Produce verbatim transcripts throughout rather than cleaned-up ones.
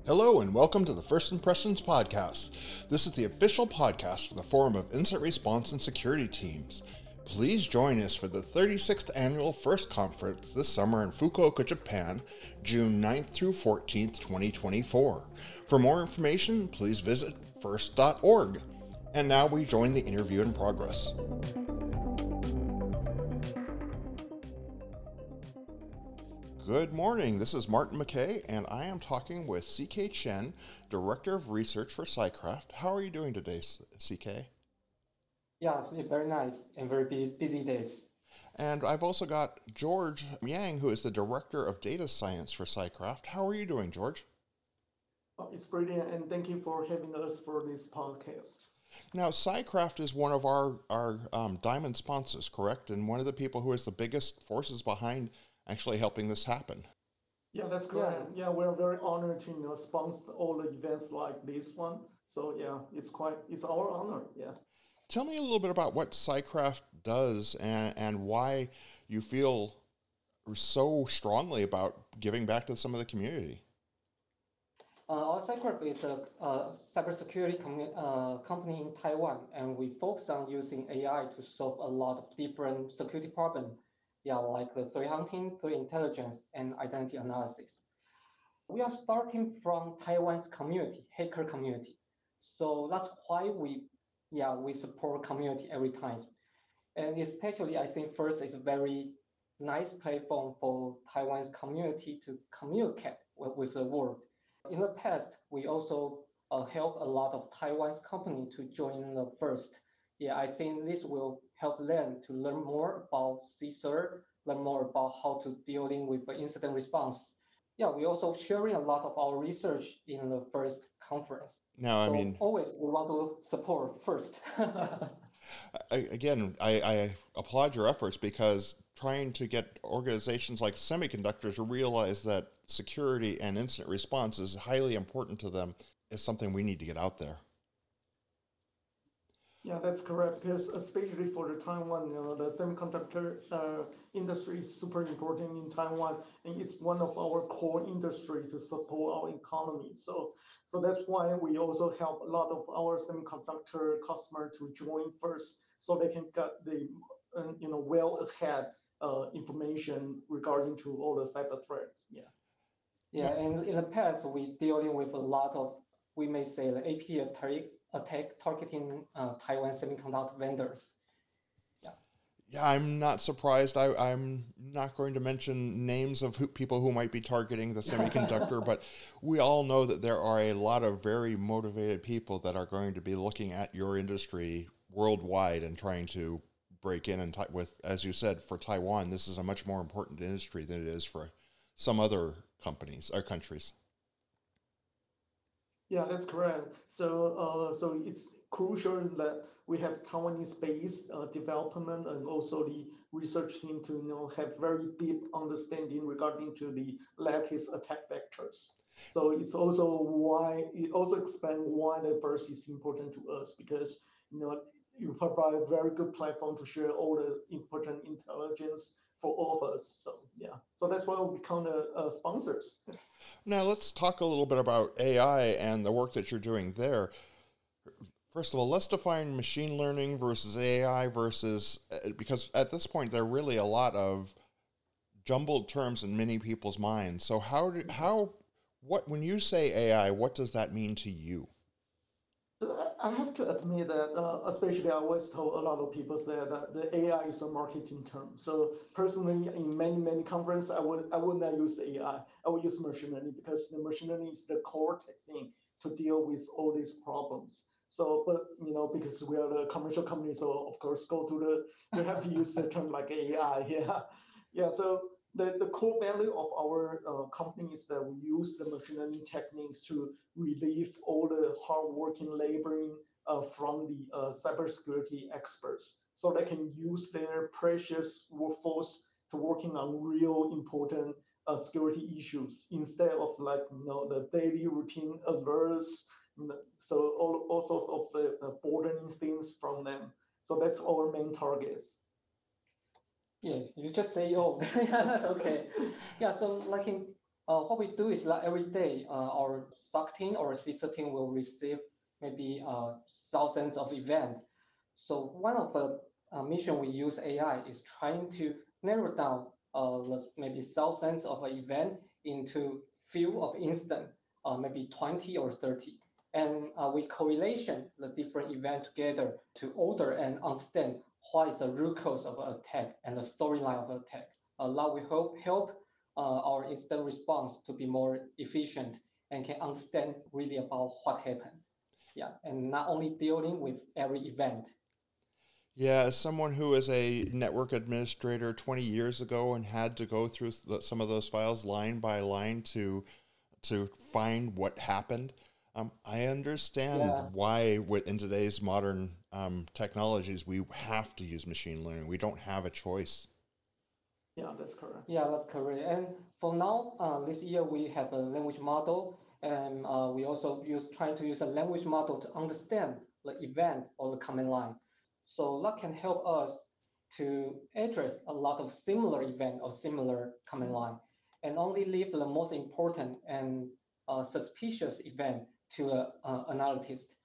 Hello and welcome to the First Impressions Podcast. This is the official podcast for the Forum of Incident Response and Security Teams. Please join us for the thirty-sixth Annual FIRST Conference this summer in Fukuoka, Japan, June ninth through fourteenth, twenty twenty-four. For more information, please visit first dot org. And now we join the interview in progress. Good morning, this is Martin McKay, and I am talking with C K Chen, Director of Research for SciCraft. How are you doing today, C K? Yeah, it's been very nice and very busy, busy days. And I've also got George Yang, who is the Director of Data Science for SciCraft. How are you doing, George? Oh, it's brilliant, and thank you for having us for this podcast. Now, SciCraft is one of our, our um, diamond sponsors, correct? And one of the people who is the biggest forces behind actually helping this happen. Yeah, that's correct. Yeah, yeah we're very honored to you know sponsor all the events like this one. So yeah, it's quite it's our honor. Yeah. Tell me a little bit about what SciCraft does and, and why you feel so strongly about giving back to some of the community. Uh, our SciCraft is a, a cybersecurity com- uh, company in Taiwan, and we focus on using A I to solve a lot of different security problems. Yeah, like the threat hunting, threat intelligence, and identity analysis. We are starting from Taiwan's community, hacker community. So that's why we, yeah, we support community every time. And especially, I think FIRST is a very nice platform for Taiwan's community to communicate with, with the world. In the past, we also uh, help a lot of Taiwan's company to join the FIRST. Yeah, I think this will help them to learn more about C S I R, learn more about how to dealing with the incident response. Yeah, we also sharing a lot of our research in the FIRST conference. Now, so I mean, always we want to support FIRST. Again, I, I applaud your efforts because trying to get organizations like semiconductors to realize that security and incident response is highly important to them is something we need to get out there. Yeah, that's correct. Because especially for the Taiwan, you know, the semiconductor uh, industry is super important in Taiwan, and it's one of our core industries to support our economy. So, so that's why we also help a lot of our semiconductor customer to join FIRST, so they can get the, uh, you know, well ahead uh, information regarding to all the cyber threats. Yeah. Yeah, and in the past, we dealing with a lot of, we may say, the A P T attack, attack targeting uh, Taiwan semiconductor vendors. Yeah. Yeah, I'm not surprised. I, I'm not going to mention names of who, people who might be targeting the semiconductor, but we all know that there are a lot of very motivated people that are going to be looking at your industry worldwide and trying to break in and t- with, as you said, for Taiwan, this is a much more important industry than it is for some other companies or countries. Yeah, that's correct. So, uh, so it's crucial that we have Taiwanese-based uh, development and also the research team to you know have very deep understanding regarding to the latest attack vectors. So it's also why it also explains why the FIRST is important to us because you know you provide a very good platform to share all the important intelligence for all of us. So yeah, so that's why we become the uh, sponsors. Now let's talk a little bit about A I and the work that you're doing there. First of all, let's define machine learning versus A I versus, because at this point there are really a lot of jumbled terms in many people's minds. So how do, how what when you say A I, what does that mean to you? I have to admit that, uh, especially I always told a lot of people that, that the A I is a marketing term. So personally, in many many conferences, I would I would not use A I. I would use machine learning because the machine learning is the core technique to deal with all these problems. So, but you know, because we are a commercial company, so of course, go to the we have to use the term like A I. Yeah, yeah. So the, the core value of our uh, company is that we use the machine learning techniques to relieve all the hardworking laboring uh, from the uh, cybersecurity experts so they can use their precious workforce to working on real important uh, security issues instead of like you know the daily routine alerts. So all, all sorts of the uh, bordering things from them. So that's our main targets. Yeah, you just say, oh, yeah, that's okay. Yeah, so like in Uh, what we do is that every day, uh, our S O C team or sister team will receive maybe uh, thousands of events. So one of the uh, mission we use A I is trying to narrow down uh, the maybe thousands of event into few of instant, uh, maybe twenty or thirty. And uh, we correlation the different event together to order and understand what is the root cause of an attack and the storyline of an attack. Uh, that will help help uh, our instant response to be more efficient and can understand really about what happened. Yeah, and not only dealing with every event. Yeah, as someone who was a network administrator twenty years ago and had to go through th- some of those files line by line to to find what happened, um, I understand Yeah, why with, in today's modern um, technologies we have to use machine learning. We don't have a choice. Yeah, that's correct. yeah, that's correct. And for now, uh, this year we have a language model, and uh, we also use trying to use a language model to understand the event or the command line. So that can help us to address a lot of similar event or similar command line, and only leave the most important and uh, suspicious event to the uh, analyst.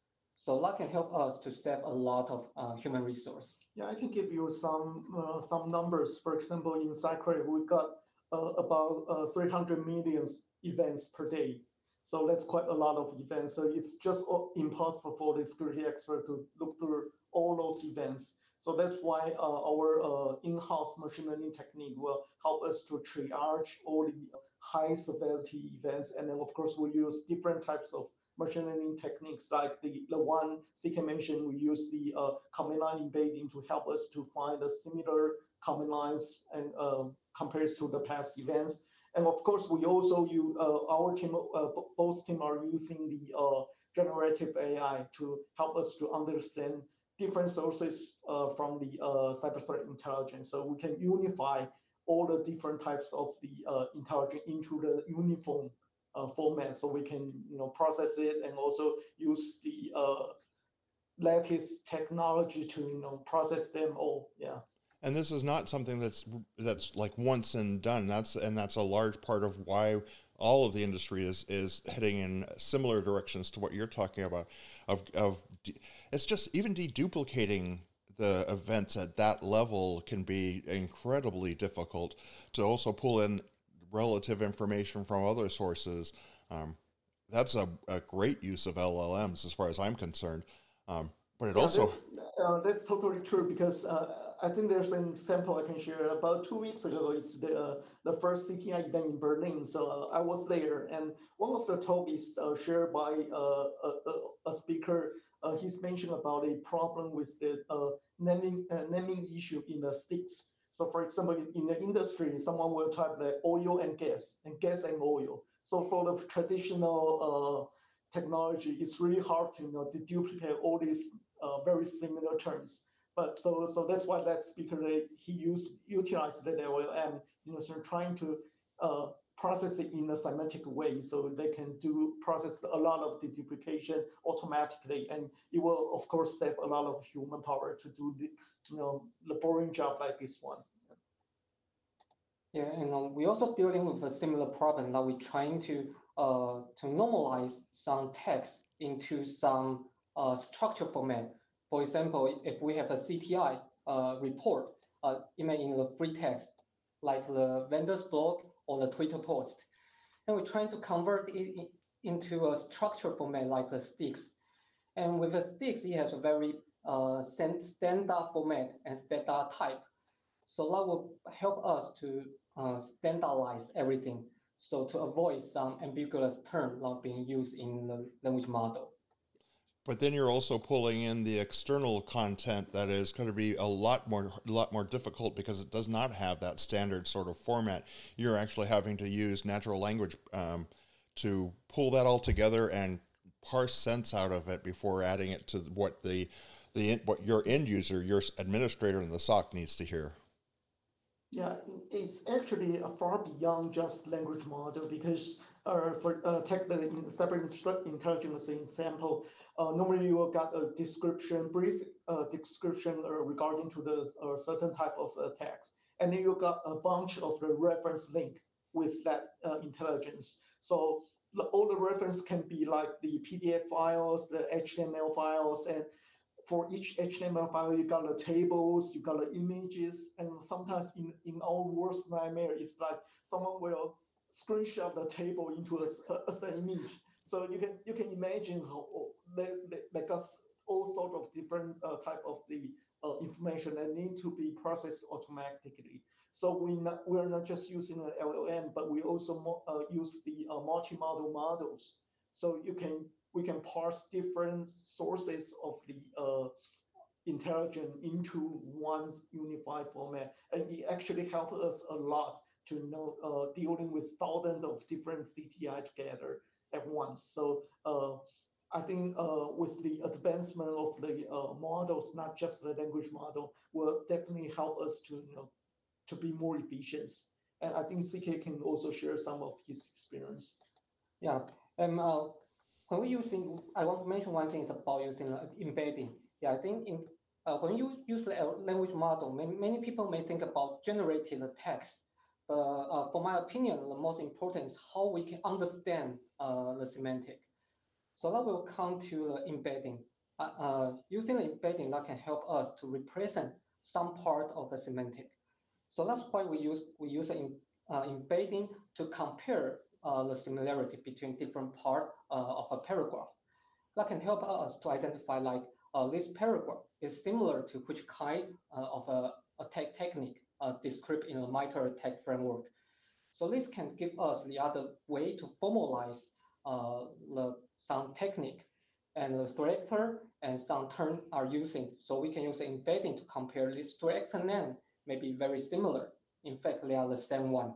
So that can help us to save a lot of uh, human resource. Yeah, I can give you some uh, some numbers. For example, in Cycre, we got uh, about uh, three hundred million events per day. So that's quite a lot of events. So it's just uh, impossible for the security expert to look through all those events. So that's why uh, our uh, in-house machine learning technique will help us to triage all the high severity events. And then, of course, we use different types of machine learning techniques like the, the one C K mentioned. We use the uh, command line embedding to help us to find the similar command lines and uh, compares to the past events. And of course, we also use uh, our team, uh, both team are using the uh, generative A I to help us to understand different sources uh, from the uh, cyber threat intelligence. So we can unify all the different types of the uh, intelligence into the uniform uh, format, so we can you know process it and also use the uh, latest technology to you know process them all. Yeah. And this is not something that's that's like once and done. That's and that's a large part of why all of the industry is is heading in similar directions to what you're talking about. Of of de- it's just even deduplicating the events at that level can be incredibly difficult. To also pull in relative information from other sources, um, that's a, a great use of L L Ms as far as I'm concerned. Um, but it Yeah, also that's uh, that's totally true because uh, I think there's an example I can share. About two weeks ago, it's the uh, the first C T I event in Berlin. So uh, I was there, and one of the talk is uh, shared by uh, a, a, a speaker. Uh, he's mentioned about a problem with the uh, naming uh, naming issue in the sticks. So, for example, in the industry, someone will type the oil and gas, and gas and oil. So, for the traditional uh, technology, it's really hard to you know to duplicate all these uh, very similar terms. But so so that's why that speaker he used utilized the L L M, you know, so trying to uh, process it in a semantic way, so they can do process a lot of the duplication automatically, and it will of course save a lot of human power to do the you know the boring job like this one. Yeah, and um, we also dealing with a similar problem that we're trying to uh, to normalize some text into some uh, structure format. For example, if we have a C T I uh, report, uh, even in the free text, like the vendor's blog or the Twitter post, and we're trying to convert it in, into a structure format like the sticks. And with the sticks, it has a very uh, standard format and standard type. So that will help us to uh, standardize everything. So to avoid some ambiguous term not being used in the language model. but then you're also pulling in the external content that is going to be a lot more a lot more difficult because it does not have that standard sort of format. You're actually having to use natural language um, to pull that all together and parse sense out of it before adding it to what the the what your end user, your administrator in the S O C needs to hear. Yeah, it's actually uh, far beyond just language model because uh, for uh, take the in cyber intelligence example, uh, normally you will get a description, brief uh, description uh, regarding to the uh, certain type of uh, text, and then you got a bunch of the reference link with that uh, intelligence. So the, all the reference can be like the P D F files, the H T M L files, and for each H T M L file, you got the tables, you got the images, and sometimes in, in our worst nightmare, it's like someone will screenshot the table into a, as an image. So you can you can imagine how they, they, they got all sort of different uh, type of the uh, information that need to be processed automatically. So we not we're not just using an L L M, but we also mo- uh, use the uh, multi-model models. So you can we can parse different sources of the uh, intelligence into one unified format, and it actually helps us a lot to know uh, dealing with thousands of different C T I together at once. So uh, I think uh, with the advancement of the uh, models, not just the language model, will definitely help us to you know to be more efficient. And I think C K can also share some of his experience. Yeah, um, uh, when we using, I want to mention one thing is about using uh, embedding. Yeah, I think in uh, when you use the language model, many, many people may think about generating the text. But uh, for my opinion, the most important is how we can understand uh, the semantic. So that will come to the embedding. Uh, uh, using the embedding that can help us to represent some part of the semantic. So that's why we use we use in, uh, embedding to compare uh, the similarity between different part uh, of a paragraph. That can help us to identify like uh, this paragraph is similar to which kind uh, of a, a tech technique uh, described in the MITRE tech framework. So this can give us the other way to formalize uh, the some technique and the director and some term are using. So we can use embedding to compare this director name may be very similar. In fact, they are the same one.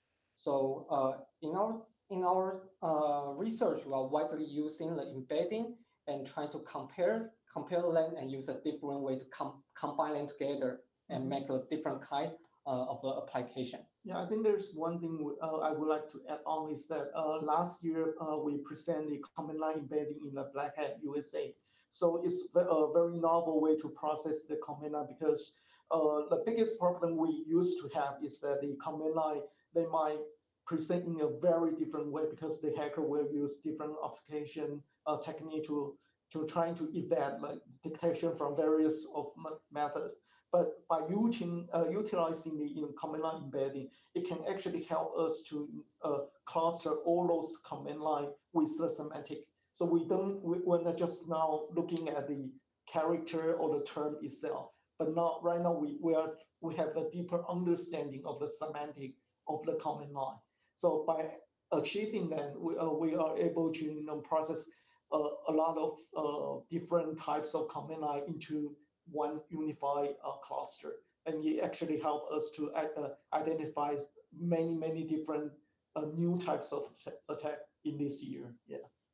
So uh, in our in our uh, research, we are widely using the embedding and trying to compare compare them and use a different way to com- combine them together and mm-hmm. make a different kind uh, of the application. Yeah, I think there's one thing uh, I would like to add on is that uh, last year uh, we presented the command line embedding in the Black Hat U S A. So it's a very novel way to process the command line because uh, the biggest problem we used to have is that the command line, they might present in a very different way because the hacker will use different application uh, technique to, to trying to evade like detection from various of methods. But by using, uh, utilizing the you know, command line embedding, it can actually help us to uh, cluster all those command line with the semantic. So we don't, we, we're not just now looking at the character or the term itself, but now right now we, we are we have a deeper understanding of the semantic of the command line. So by achieving that, we, uh, we are able to you know, process uh, a lot of uh, different types of command line into one unified uh, cluster, and it actually helped us to uh, identify many many different uh, new types of attack in this year. Yeah,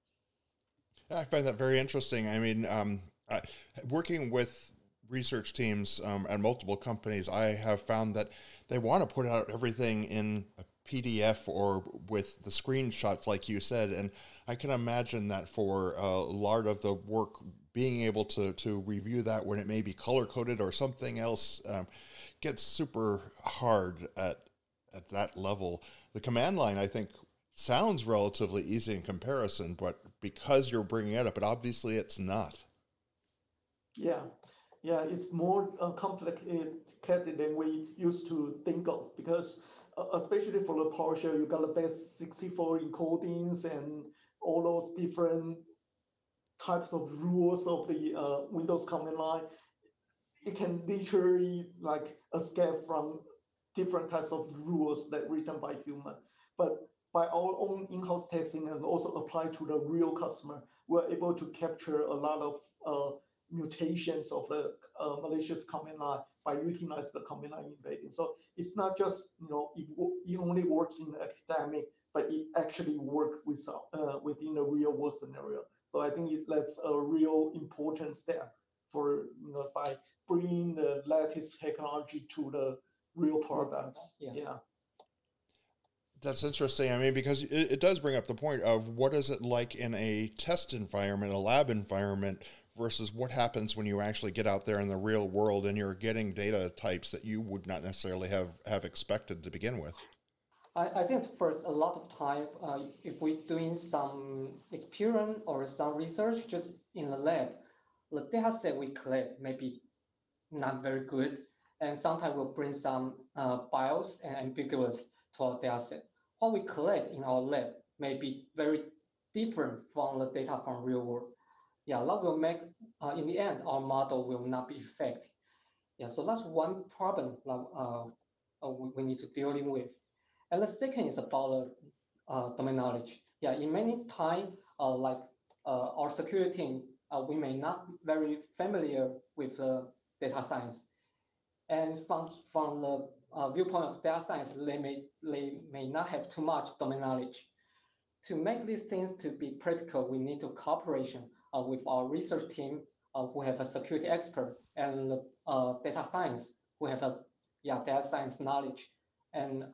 I find that very interesting. I mean, um, uh, working with research teams um, at multiple companies, I have found that they want to put out everything in a P D F or with the screenshots, like you said, and I can imagine that for a lot of the work, being able to to review that when it may be color coded or something else um, gets super hard at at that level. The command line, I think, sounds relatively easy in comparison, but because you're bringing it up, but obviously it's not. Yeah, yeah, it's more uh, complicated than we used to think of because uh, especially for the PowerShell, you got the base sixty-four encodings and all those different types of rules of the uh, Windows command line. It can literally like escape from different types of rules that written by human. But by our own in-house testing and also apply to the real customer, we're able to capture a lot of uh, mutations of the uh, malicious command line by utilizing the command line embedding. So it's not just, you know, it, it only works in academic, but it actually works with, uh, within a real world scenario. So I think it, that's a real important step for, you know, by bringing the latest technology to the real products. Yeah. yeah. That's interesting. I mean, because it, it does bring up the point of what is it like in a test environment, a lab environment, versus what happens when you actually get out there in the real world and you're getting data types that you would not necessarily have, have expected to begin with. I, I think first a lot of time, uh, if we're doing some experiment or some research just in the lab, the data set we collect may be not very good, and sometimes we'll bring some uh, bias and ambiguous to our data set. What we collect in our lab may be very different from the data from real world. Yeah, that will make, uh, in the end, our model will not be effective. Yeah, so that's one problem that uh, uh, we, we need to dealing with. And the second is about uh, domain knowledge. Yeah, in many time, uh, like uh, our security team, uh, we may not very familiar with uh, data science. And from, from the uh, viewpoint of data science, they may, they may not have too much domain knowledge. To make these things to be practical, we need to cooperation uh, with our research team uh, who have a security expert and uh, data science who have a yeah data science knowledge. And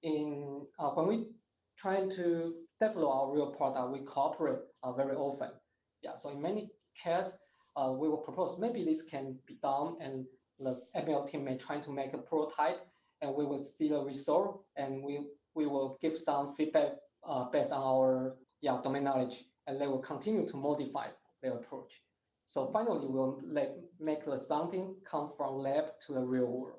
in uh, when we trying to develop our real product, we cooperate uh, very often. Yeah, so in many cases, uh, we will propose maybe this can be done, and the M L team may try to make a prototype, and we will see the result, and we we will give some feedback uh, based on our yeah domain knowledge, and they will continue to modify their approach. So finally, we'll let, make the something come from lab to the real world.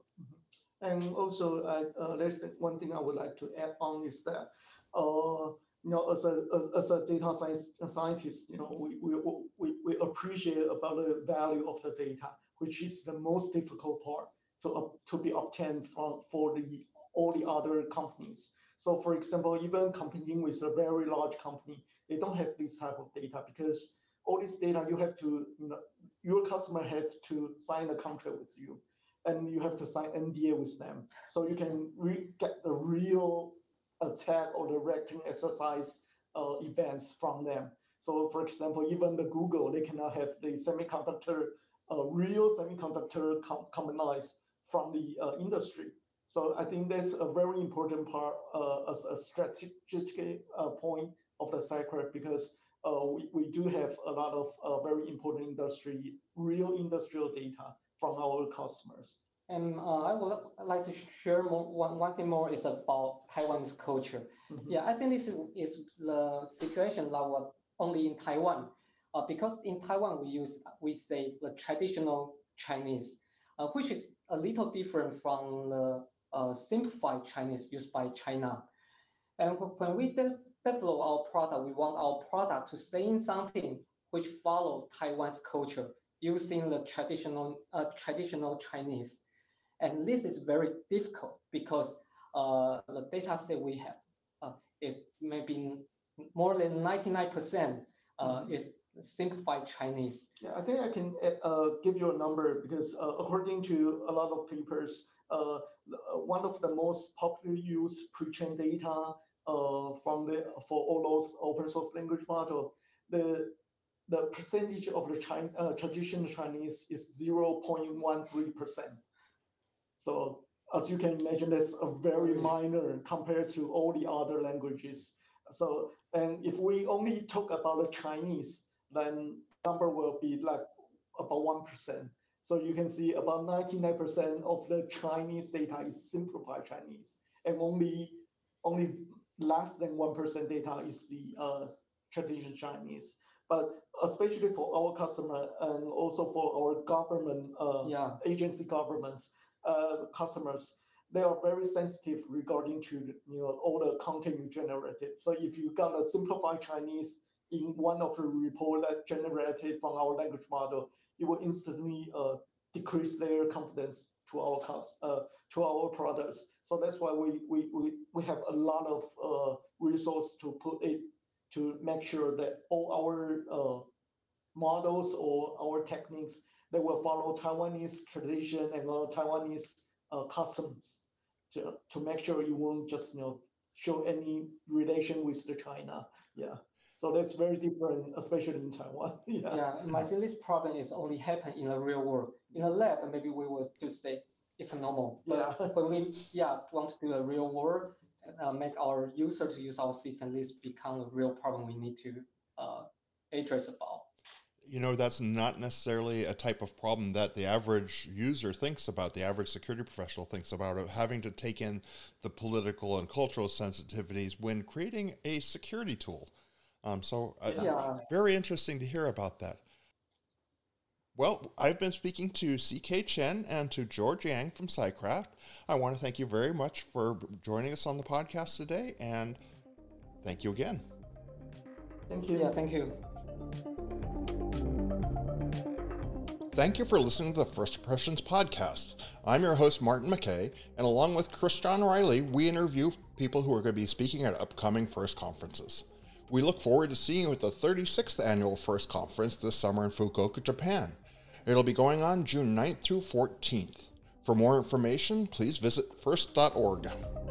And also, uh, uh, there's one thing I would like to add on is that, uh, you know, as a as a data science scientist, you know, we we we, we appreciate about the value of the data, which is the most difficult part to uh, to be obtained from for the all the other companies. So, for example, even competing with a very large company, they don't have this type of data because all this data you have to, you know, your customer have to sign a contract with you, and you have to sign N D A with them, so you can re- get the real attack or the recting exercise uh, events from them. So, for example, even the Google, they cannot have the semiconductor, uh, real semiconductor com- commonized from the uh, industry. So I think that's a very important part, uh, as a strategic uh, point of the Cycler, because uh, we, we do have a lot of uh, very important industry, real industrial data from our customers. And uh, I would like to share more, one, one thing more is about Taiwan's culture. Mm-hmm. Yeah, I think this is, is the situation that was only in Taiwan, uh, because in Taiwan we use, we say the traditional Chinese, uh, which is a little different from the uh, simplified Chinese used by China. And when we de- develop our product, we want our product to say something which follow Taiwan's culture using the traditional uh, traditional Chinese. And this is very difficult because uh, the data set we have uh, is maybe more than ninety-nine percent uh, mm-hmm. is simplified Chinese. Yeah, I think I can uh, give you a number because uh, according to a lot of papers, uh, one of the most popularly used pre-trained data uh, from the for all those open source language model, the the percentage of the China, uh, traditional Chinese is zero point one three percent. So as you can imagine, that's a very minor compared to all the other languages. So, and if we only talk about the Chinese, then number will be like about one percent. So you can see about ninety-nine percent of the Chinese data is simplified Chinese, and only only less than one percent data is the uh, traditional Chinese. But especially for our customer and also for our government uh, yeah. agency governments, Uh, customers, they are very sensitive regarding to, you know, all the content you generated. So if you got a simplified Chinese in one of the report that generated from our language model, it will instantly uh, decrease their confidence to our cost, uh, to our products. So that's why we we we, we have a lot of uh, resource to put it to make sure that all our uh, models or our techniques, they will follow Taiwanese tradition and uh, Taiwanese uh, customs to, to make sure you won't just, you know, show any relation with the China. Yeah. So that's very different, especially in Taiwan. Yeah. Yeah. And I think this problem is only happen in the real world. In a lab, maybe we will just say it's normal. But yeah. when we yeah want to do a real world, uh, make our user to use our system, this become a real problem we need to uh, address about. you know, that's not necessarily a type of problem that the average user thinks about, the average security professional thinks about, of having to take in the political and cultural sensitivities when creating a security tool. Um, so uh, Yeah. very interesting to hear about that. Well, I've been speaking to C K Chen and to George Yang from SciCraft. I want to thank you very much for joining us on the podcast today, and thank you again. Thank you. Yeah, thank you. Thank you for listening to the First Impressions podcast. I'm your host, Martin McKay, and along with Christian Riley, we interview people who are going to be speaking at upcoming FIRST conferences. We look forward to seeing you at the thirty-sixth Annual FIRST Conference this summer in Fukuoka, Japan. It'll be going on June ninth through fourteenth. For more information, please visit first dot org.